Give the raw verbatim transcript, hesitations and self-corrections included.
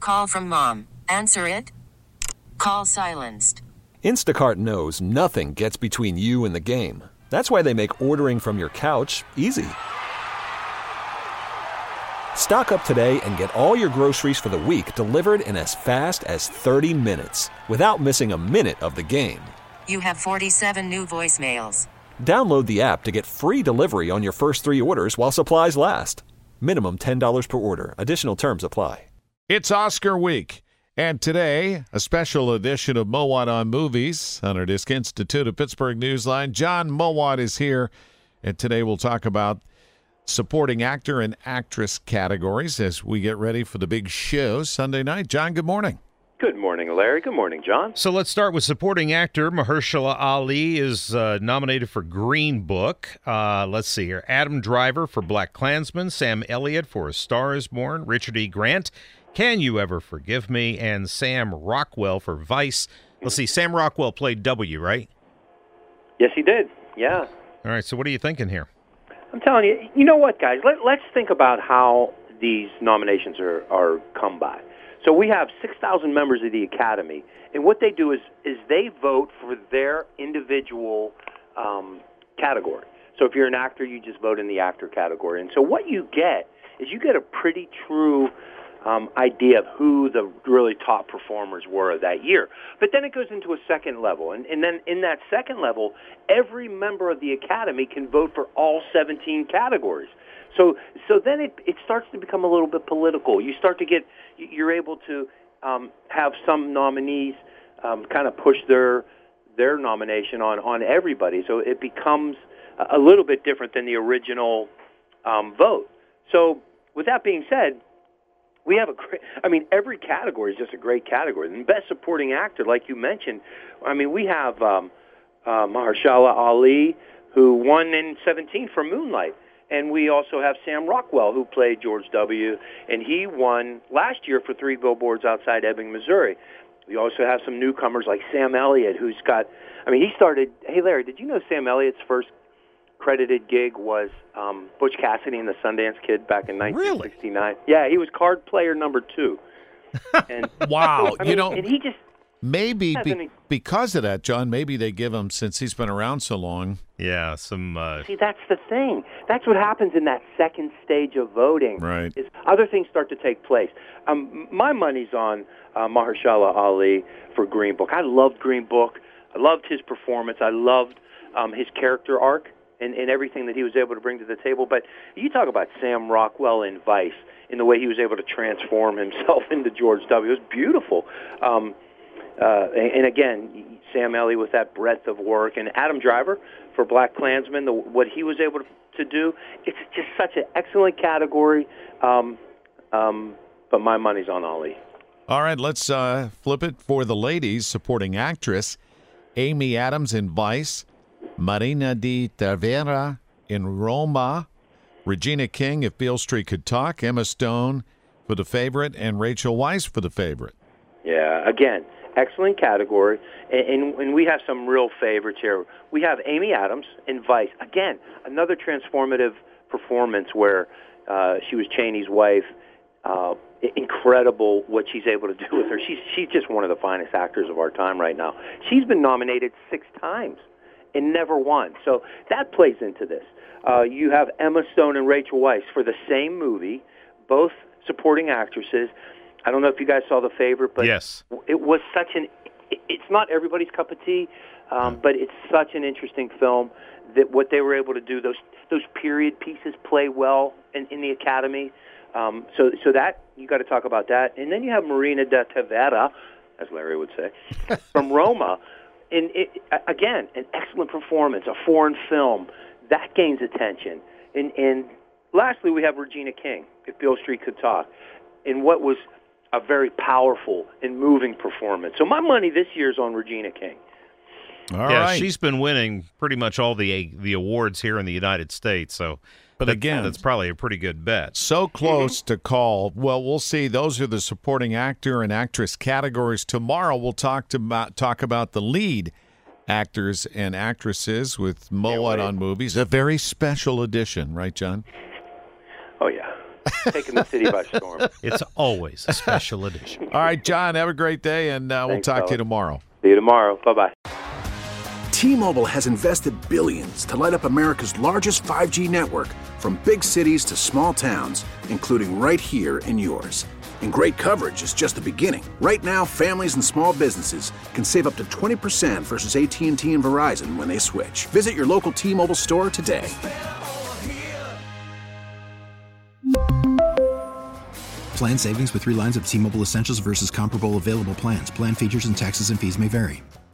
Call from mom. Answer it. Call silenced. Instacart knows nothing gets between you and the game. That's why they make ordering from your couch easy. Stock up today and get all your groceries for the week delivered in as fast as thirty minutes without missing a minute of the game. You have forty-seven new voicemails. Download the app to get free delivery on your first three orders while supplies last. Minimum ten dollars per order. Additional terms apply. It's Oscar week, and today, a special edition of Mowat on Movies on our Disc Institute of Pittsburgh Newsline. John Mowat is here, and today we'll talk about supporting actor and actress categories as we get ready for the big show Sunday night. John, good morning. Good morning, Larry. Good morning, John. So let's start with supporting actor. Mahershala Ali is uh, nominated for Green Book. Uh, let's see here. Adam Driver for Black Klansman, Sam Elliott for A Star is Born, Richard E. Grant, Can You Ever Forgive Me, and Sam Rockwell for Vice. Let's see, Sam Rockwell played W, right? Yes, he did. Yeah. All right, so what are you thinking here? I'm telling you, you know what, guys? Let, let's think about how these nominations are, are come by. So we have six thousand members of the Academy, and what they do is, is they vote for their individual um, category. So if you're an actor, you just vote in the actor category. And so what you get is you get a pretty true um, idea of who the really top performers were that year. But then it goes into a second level, and, and then in that second level, every member of the Academy can vote for all seventeen categories. So, so then it, it starts to become a little bit political. You start to get, you're able to um, have some nominees um, kind of push their their nomination on, on everybody. So it becomes a little bit different than the original um, vote. So with that being said, we have a great, I mean, every category is just a great category. And Best Supporting Actor, like you mentioned, I mean, we have um, uh, Mahershala Ali, who won in seventeen for Moonlight. And we also have Sam Rockwell, who played George W., and he won last year for Three Billboards Outside Ebbing, Missouri. We also have some newcomers like Sam Elliott, who's got, I mean, he started, hey, Larry, did you know Sam Elliott's first credited gig was um, Butch Cassidy and the Sundance Kid back in nineteen sixty-nine? Really? Yeah, he was card player number two. And, wow. I you mean, know, and he just... Maybe be, because of that, John, maybe they give him, since he's been around so long. Yeah, some... Uh... See, that's the thing. That's what happens in that second stage of voting. Right. Is other things start to take place. Um, my money's on uh, Mahershala Ali for Green Book. I loved Green Book. I loved his performance. I loved um, his character arc and, and everything that he was able to bring to the table. But you talk about Sam Rockwell in Vice, in the way he was able to transform himself into George W. It was beautiful. Um Uh, and again, Sam Elliott with that breadth of work, and Adam Driver for Black Klansman, the, what he was able to, to do, it's just such an excellent category. Um, um, but my money's on Ali. All right, let's uh, flip it for the ladies. Supporting actress, Amy Adams in Vice, Marina di Tavera in Roma, Regina King, If Beale Street Could Talk, Emma Stone for The Favorite, and Rachel Weisz for The Favorite. Yeah, again, excellent category, and, and, and we have some real favorites here. We have Amy Adams in Vice. Again, another transformative performance where uh, she was Cheney's wife. Uh, incredible what she's able to do with her. She's she's just one of the finest actors of our time right now. She's been nominated six times and never won. So that plays into this. Uh, you have Emma Stone and Rachel Weisz for the same movie, both supporting actresses. I don't know if you guys saw The Favorite, but yes. It was such an, it's not everybody's cup of tea, um, but it's such an interesting film that what they were able to do, those those period pieces play well in, in the Academy. Um, so so that, you got to talk about that. And then you have Marina de Tavera, as Larry would say, from Roma. And it, again, an excellent performance, a foreign film. That gains attention. And, and lastly, we have Regina King, If Beale Street Could Talk, in what was a very powerful and moving performance. So my money this year is on Regina King. All yeah, right. She's been winning pretty much all the the awards here in the United States. So, but that, again, that's probably a pretty good bet. So close mm-hmm. to call. Well, we'll see. Those are the supporting actor and actress categories. Tomorrow we'll talk to about, talk about the lead actors and actresses with Mowat on Movies. A very special edition, right, John? Oh, yeah. taking the city by storm. It's always a special edition. All right, John, have a great day, and uh, we'll Thanks, talk fellas. to you tomorrow. See you tomorrow. Bye-bye. T-Mobile has invested billions to light up America's largest five G network, from big cities to small towns, including right here in yours. And great coverage is just the beginning. Right now, families and small businesses can save up to twenty percent versus A T and T and Verizon when they switch. Visit your local T-Mobile store today. Plan savings with three lines of T-Mobile Essentials versus comparable available plans. Plan features and taxes and fees may vary.